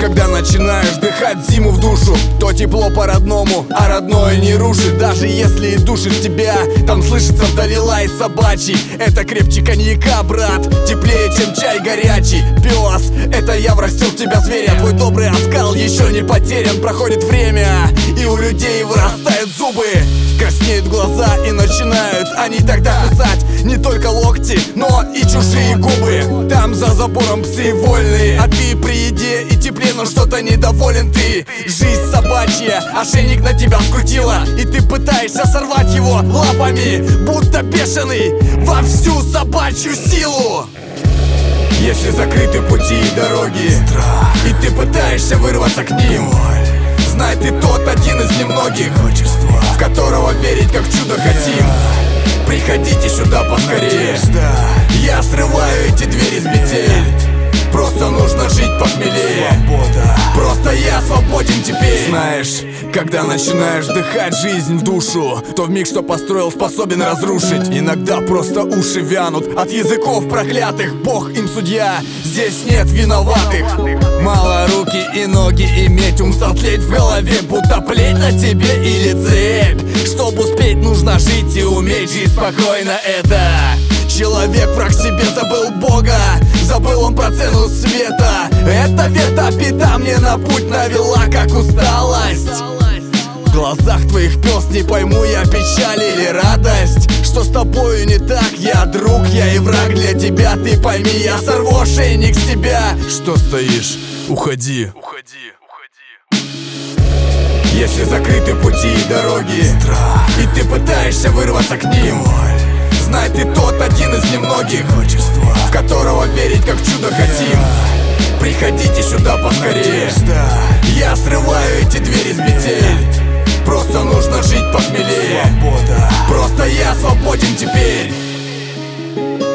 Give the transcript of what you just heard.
когда начинаешь вдыхать зиму в душу, то тепло по-родному, а родное не рушит. Даже если и душит тебя, там слышится вдали лай собачий. Это крепче коньяка, брат, теплее, чем чай горячий. Пес, это я врастил в тебя зверя. Твой добрый оскал еще не потерян. Проходит время, и у людей вырастают зубы, краснеют глаза, и начинают они тогда кусать не только локти, но и чужие губы. Там за забором псы вольные, а ты при еде и тепле, но что-то недоволен ты. Жизнь собачья, ошейник на тебя скрутила, и ты пытаешься сорвать его лапами, будто бешеный, во всю собачью силу. Если закрыты пути и дороги, страх, и ты пытаешься вырваться к ним, знай, ты тот один из немногих, в которого верить как в чудо хотим. Приходите сюда поскорее, я срываю эти двери с петель. Просто нужно жить посмелее. Просто я свободен теперь. Знаешь, когда начинаешь вдыхать жизнь в душу, то вмиг, что построил, способен разрушить. Иногда просто уши вянут от языков проклятых. Бог им судья, здесь нет виноватых. Мало руки и ноги иметь, ум сотлеть в голове, будто плеть на тебе или цепь. Чтобы успеть, нужно жить и уметь жить спокойно. Это человек враг себе, забыл Бога, забыл он про цену света. Эта ветопита мне на путь навела, как усталость. В глазах твоих пес, не пойму я печаль или радость. Что с тобою не так, я друг, я и враг для тебя. Ты пойми, я сорву ошейник с тебя. Что стоишь? Уходи. Если закрыты пути и дороги, страх, и ты пытаешься вырваться к ним, знай, ты тот один из немногих, в которого верить как в чудо хотим. Приходите сюда поскорее, я срываю эти двери с петель. Просто нужно жить посмелее. Просто я свободен теперь.